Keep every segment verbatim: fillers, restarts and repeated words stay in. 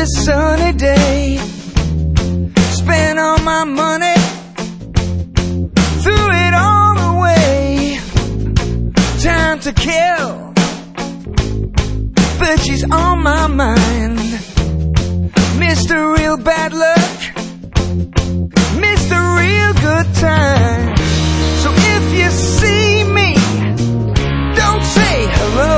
this sunny day. Spent all my money, threw it all away. Time to kill, but she's on my mind. Mister Real Bad Luck, Mister Real Good Time. So if you see me, don't say hello.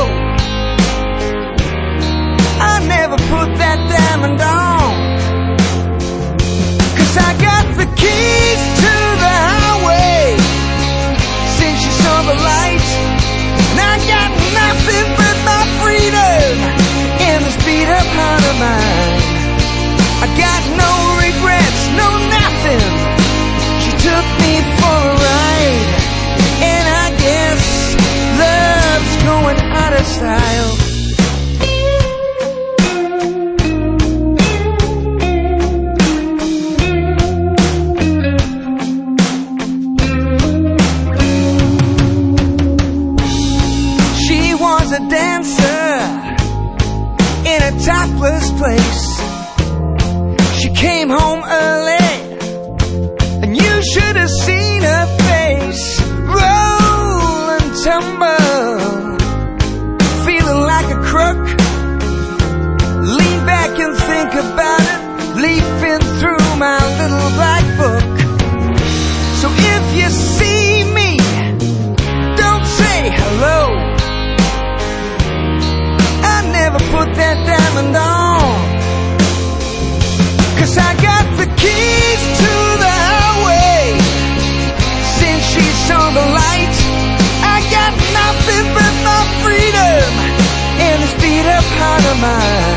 I never put that diamond on, 'cause I got the keys to the highway since you saw the light. And I got nothing but my freedom in this beat up heart of mine. I got no regrets, no nothing. She took me for a ride, and I guess love's going out of style. She was a dancer in a topless place. She came home early, and you should have seen her face. Roll and tumble, feeling like a crook. Lean back and think about it, leafing through my little black book. So if you see me, don't say hello. I never put that diamond on, 'cause I got the keys to the highway since she saw the light. I got nothing but my freedom in this beat up heart of mine.